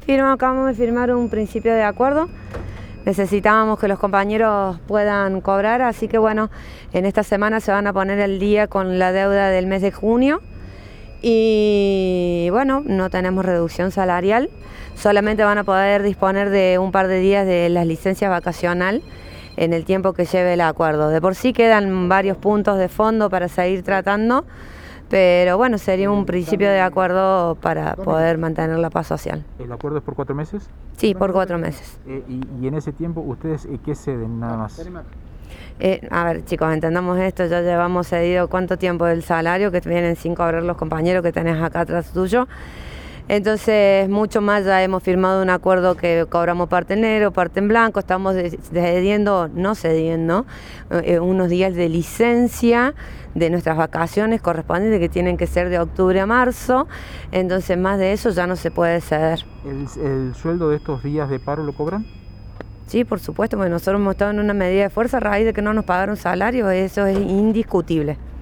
Acabamos de firmar un principio de acuerdo. Necesitábamos que los compañeros puedan cobrar, así que bueno, en esta semana se van a poner al día con la deuda del mes de junio y bueno, no tenemos reducción salarial, solamente van a poder disponer de un par de días de las licencias vacacional en el tiempo que lleve el acuerdo. De por sí quedan varios puntos de fondo para seguir tratando, pero bueno, sería un principio de acuerdo para poder mantener la paz social. ¿El acuerdo es por 4 meses? Sí, por 4 meses. Y en ese tiempo, ¿ustedes qué ceden nada más? A ver, chicos, entendamos esto, ya llevamos cedido cuánto tiempo del salario que vienen sin cobrar los compañeros que tenés acá atrás tuyo. Entonces, mucho más, ya hemos firmado un acuerdo que cobramos parte en negro, parte en blanco, estamos cediendo unos días de licencia de nuestras vacaciones correspondientes que tienen que ser de octubre a marzo, entonces más de eso ya no se puede ceder. ¿El sueldo de estos días de paro lo cobran? Sí, por supuesto, porque nosotros hemos estado en una medida de fuerza a raíz de que no nos pagaron salario, eso es indiscutible.